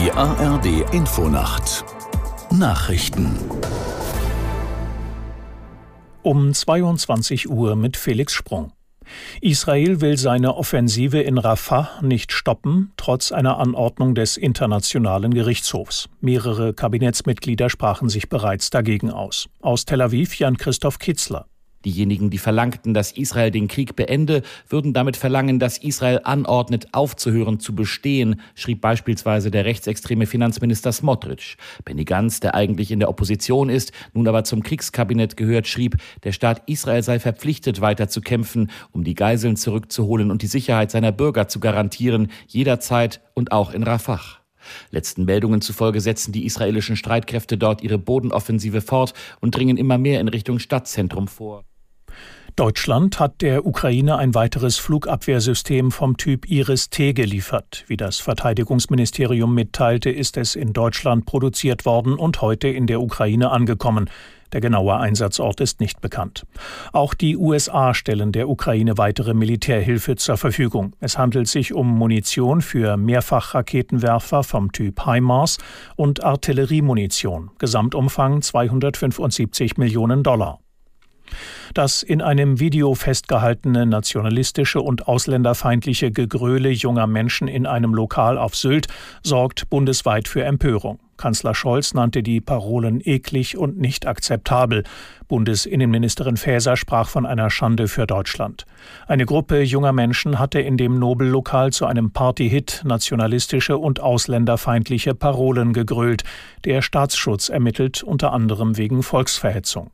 Die ARD Infonacht Nachrichten um 22 Uhr mit Felix Sprung. Israel will seine Offensive in Rafah nicht stoppen, trotz einer Anordnung des Internationalen Gerichtshofs. Mehrere Kabinettsmitglieder sprachen sich bereits dagegen aus. Aus Tel Aviv Jan-Christoph Kitzler. Diejenigen, die verlangten, dass Israel den Krieg beende, würden damit verlangen, dass Israel anordnet, aufzuhören zu bestehen, schrieb beispielsweise der rechtsextreme Finanzminister Smotrich. Benny Gantz, der eigentlich in der Opposition ist, nun aber zum Kriegskabinett gehört, schrieb, der Staat Israel sei verpflichtet, weiter zu kämpfen, um die Geiseln zurückzuholen und die Sicherheit seiner Bürger zu garantieren, jederzeit und auch in Rafah. Letzten Meldungen zufolge setzen die israelischen Streitkräfte dort ihre Bodenoffensive fort und dringen immer mehr in Richtung Stadtzentrum vor. Deutschland hat der Ukraine ein weiteres Flugabwehrsystem vom Typ Iris-T geliefert. Wie das Verteidigungsministerium mitteilte, ist es in Deutschland produziert worden und heute in der Ukraine angekommen. Der genaue Einsatzort ist nicht bekannt. Auch die USA stellen der Ukraine weitere Militärhilfe zur Verfügung. Es handelt sich um Munition für Mehrfachraketenwerfer vom Typ HIMARS und Artilleriemunition. Gesamtumfang $275 Millionen. Das in einem Video festgehaltene nationalistische und ausländerfeindliche Gegröle junger Menschen in einem Lokal auf Sylt sorgt bundesweit für Empörung. Kanzler Scholz nannte die Parolen eklig und nicht akzeptabel. Bundesinnenministerin Faeser sprach von einer Schande für Deutschland. Eine Gruppe junger Menschen hatte in dem Nobellokal zu einem Partyhit nationalistische und ausländerfeindliche Parolen gegrölt. Der Staatsschutz ermittelt unter anderem wegen Volksverhetzung.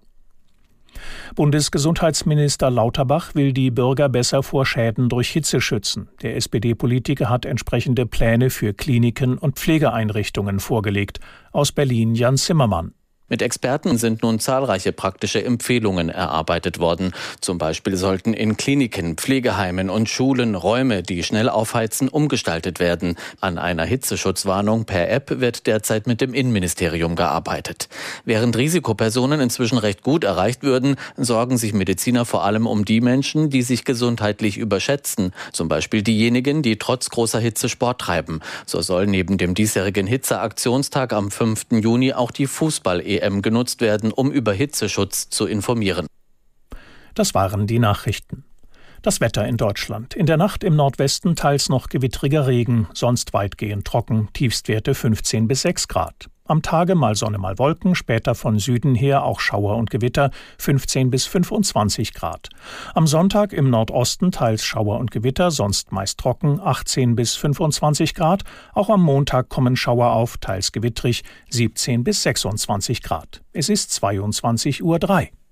Bundesgesundheitsminister Lauterbach will die Bürger besser vor Schäden durch Hitze schützen. Der SPD-Politiker hat entsprechende Pläne für Kliniken und Pflegeeinrichtungen vorgelegt. Aus Berlin Jan Zimmermann. Mit Experten sind nun zahlreiche praktische Empfehlungen erarbeitet worden. Zum Beispiel sollten in Kliniken, Pflegeheimen und Schulen Räume, die schnell aufheizen, umgestaltet werden. An einer Hitzeschutzwarnung per App wird derzeit mit dem Innenministerium gearbeitet. Während Risikopersonen inzwischen recht gut erreicht würden, sorgen sich Mediziner vor allem um die Menschen, die sich gesundheitlich überschätzen. Zum Beispiel diejenigen, die trotz großer Hitze Sport treiben. So soll neben dem diesjährigen Hitzeaktionstag am 5. Juni auch die Fußball-EM genutzt werden, um über Hitzeschutz zu informieren. Das waren die Nachrichten. Das Wetter in Deutschland. In der Nacht im Nordwesten teils noch gewittriger Regen, sonst weitgehend trocken, Tiefstwerte 15 bis 6 Grad. Am Tage mal Sonne, mal Wolken, später von Süden her auch Schauer und Gewitter, 15 bis 25 Grad. Am Sonntag im Nordosten teils Schauer und Gewitter, sonst meist trocken, 18 bis 25 Grad. Auch am Montag kommen Schauer auf, teils gewittrig, 17 bis 26 Grad. Es ist 22:03 Uhr.